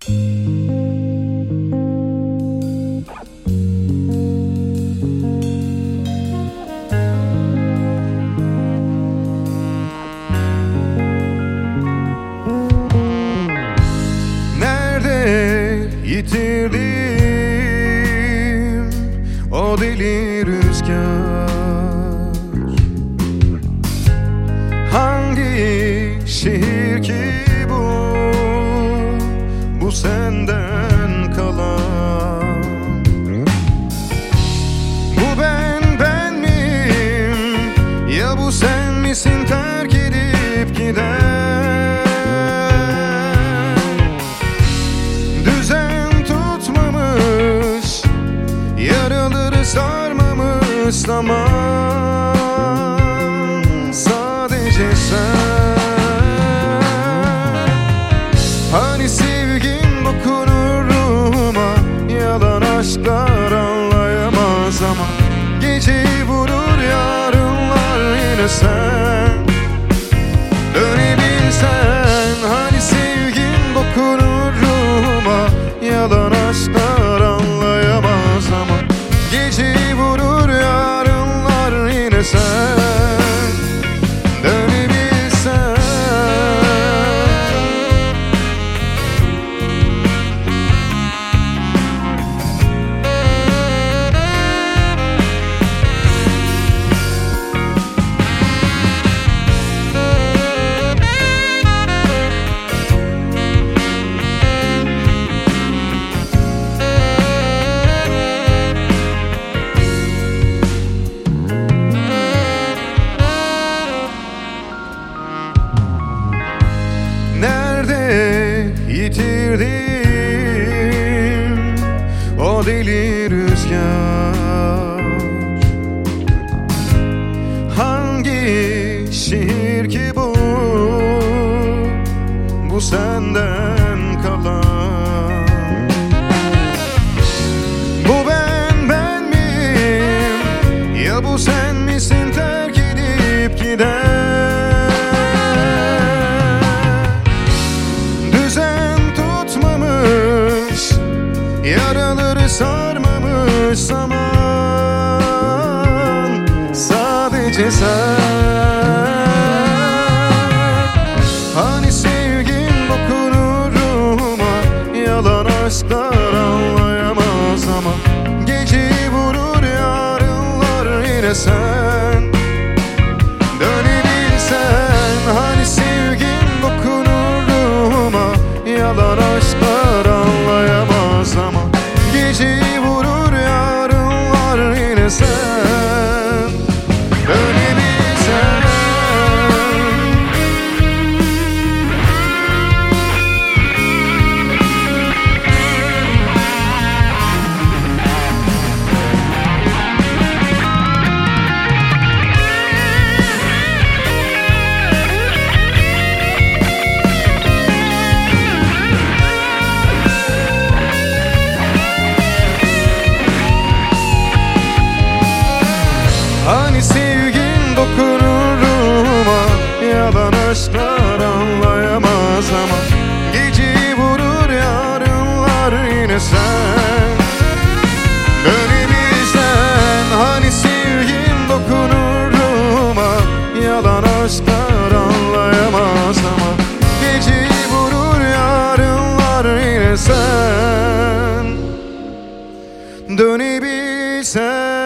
Yitirdim o deli rüzgar. Hangi şehir ki bu senden kalan? Bu ben miyim, ya bu sen misin terk edip giden? Düzen tutmamış, yaraları sarmamış zaman. Sadece sen, hani sevgin dokunur ruhuma, yalan aşklar anlayamaz ama geceyi vurur yarınlar yine sen. Dönebilsen, hani sevgin dokunur ruhuma, yalan aşklar anlayamaz ama geceyi vurur yarınlar yine sen. Dönebilsen. Yitirdim o deli rüzgar. Hangi şehir ki bu senden kalan? Bu ben miyim, ya bu sen misin terk edip giden? Yaraları sarmamış zaman. Sadece sen, hani sevgin dokunur ruhuma, yalan aşklar anlayamaz ama geceyi vurur yarınlar yine sen. Dönebilsen, hani sevgin dokunur ruhuma, yalan aşklar anlayamaz ama geceyi vurur yarınlar yine sen. Dönebilsen. Hani sevgin dokunur ruhuma, yalan aşklar anlayamaz ama geceyi vurur yarınlar yine sen. Dönebilsen, hani sevgin dokunur ruhuma, yalan aşklar anlayamaz ama geceyi vurur yarınlar yine sen. Dönebilsen.